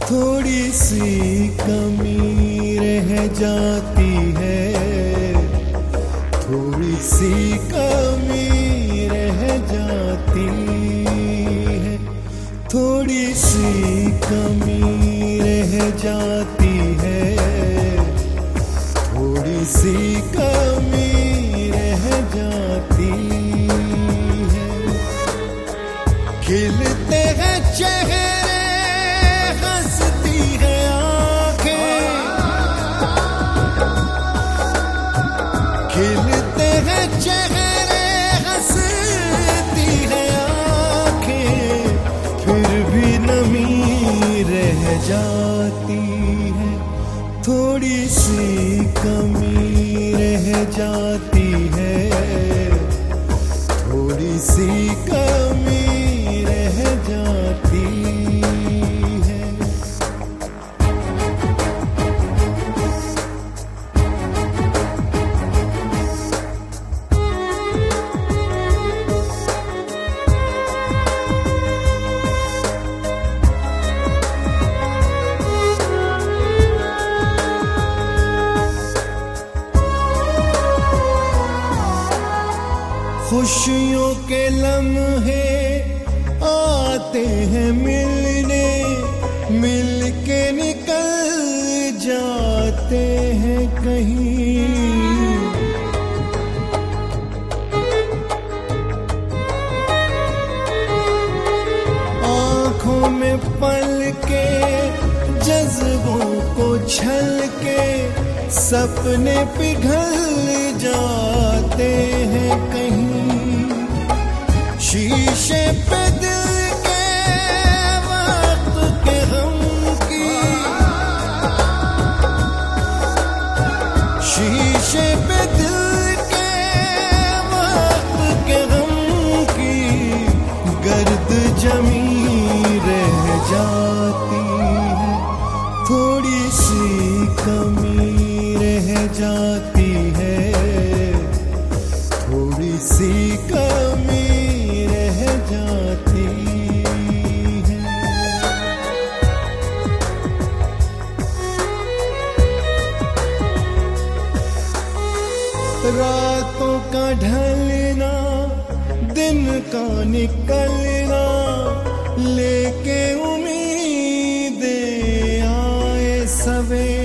थोड़ी सी कमी रह जाती है, थोड़ी सी कमी रह जाती है, थोड़ी सी कमी रह जाती है, थोड़ी सी कमी रह जाती है। खिलते हैं चेहरे, हंसती है आंखें, खिलते हैं चेहरे, हंसती है आंखें, फिर भी नमी रह जाती है, थोड़ी सी कमी रह जाती है, थोड़ी सी कमी रह जाती है। खुशियों के लम्हे आते हैं मिलने, मिलके निकल जाते हैं कहीं। आंखों में पलके जज्बों को छलके सपने पिघल जाते हैं कहीं। शीशे पे दिल के वक्त के हम की, शीशे पे दिल के वक्त के हम की गर्द जमी रह जाती है, थोड़ी सी कमी रह जाती है, थोड़ी सी कमी रह जाती है। रातों का ढलना, दिन का निकलना, लेके उम्मीदें आए सवेरे।